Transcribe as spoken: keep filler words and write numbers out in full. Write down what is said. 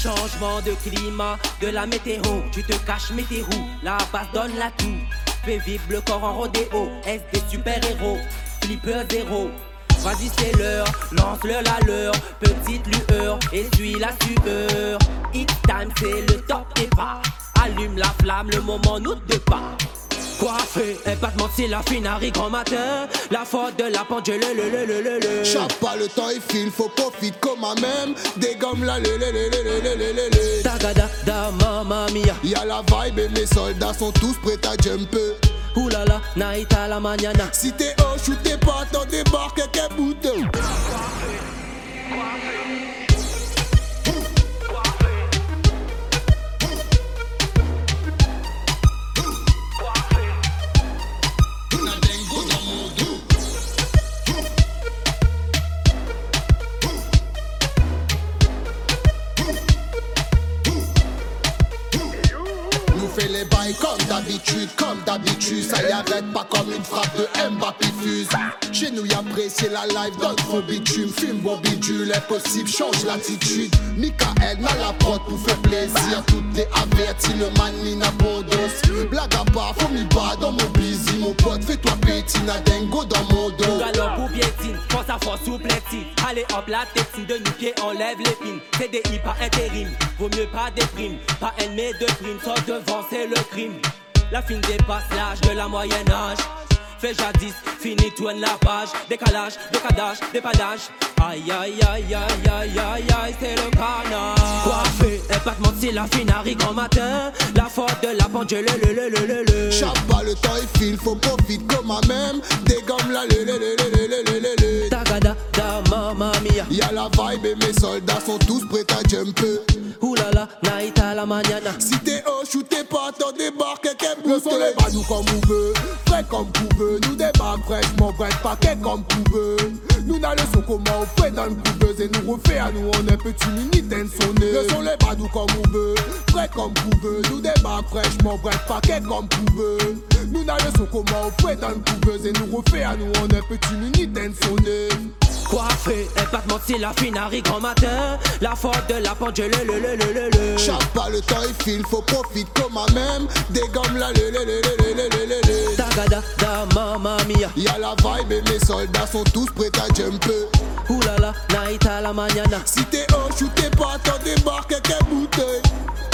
Changement de climat, de la météo. Tu te caches, mets tes roues, la basse donne la tout. Fais vivre le corps en rodéo. Est des super-héros, flipper zéro. Vas-y c'est l'heure, lance-le la leur. Petite lueur, essuie la sueur. It's time, c'est le top départ. Allume la flamme, le moment nous départ. Coiffé, et pas de mentir, la finari grand matin. La faute de la pendule, le le le le le. Chape pas le temps, il file, faut profiter comme à même. Dégomme la le le le le le le le le. Tagada da mamma mia. Y'a la vibe et mes soldats sont tous prêts à jumper. Oulala, night à la mañana. Si t'es haut, shoot t'es pas, t'en débarques quelques boutons. Fais les bails comme d'habitude, comme d'habitude. Ça y arrête pas comme une frappe de Mbappé fuse. Chez nous y'apprécier la live, d'autres faux bitume. Fume bon bidule, impossible, change l'attitude. Michael n'a la prod pour faire plaisir. Tout est averti, le man n'abondos. Blague à part, faut m'y battre dans mon busy. Mon pote, fais-toi petit, n'a dingo dans mon dos. Galop pour piétine, force à force ou platine. Allez hop la tétine, de nous pieds enlève l'épine. C D I pas intérim, vaut mieux pas des primes. Pas ennemi de prime, sort devant c'est le crime. La fine dépasse l'âge de la moyen âge. Fait jadis, fini tourne la page. Décalage, décadage, dépadage. Aïe aïe aïe aïe aïe aïe aïe, c'est le carnage. Coiffé, et pas de mentir, la finari grand matin. La faute de la pendule, le le le le le. Chape pas le temps, il file, faut profiter comme à même. Dégomme la le le le le le le le le. Tagada da mamma mia. Y'a la vibe et mes soldats sont tous prêts à jumper. Oulala, night à la mañana. Si t'es haut, shoot t'es pas, t'en débarques quelques boutons. Le son les badous comme on veut, frais comme pouveux. Nous débarque fraîchement, bref, paquet comme pouveux. Nous n'a le son comment on fait dans le couveuse. Et nous refait à nous, on est petit mini ten sonné. Le son les badous comme on veut, frais comme pouveux. Nous débarque fraîchement, bref, paquet comme pouveux. Nous n'a le son comment on fait dans le couveuse. Et nous refait à nous, on est petit mini ten sonné. Coiffé, et pas de mentir, la finari grand matin. La faute de la pendule, le le le le le. Chape pas le temps, il file, faut profiter comme à même. Dégomme la le le le le le le le le. Tagada da mamma mia. Y'a la vibe et mes soldats sont tous prêts à jumper. Oulala, night à la mañana. Si t'es haut, shoot t'es pas, t'en débarques quelques bouteilles.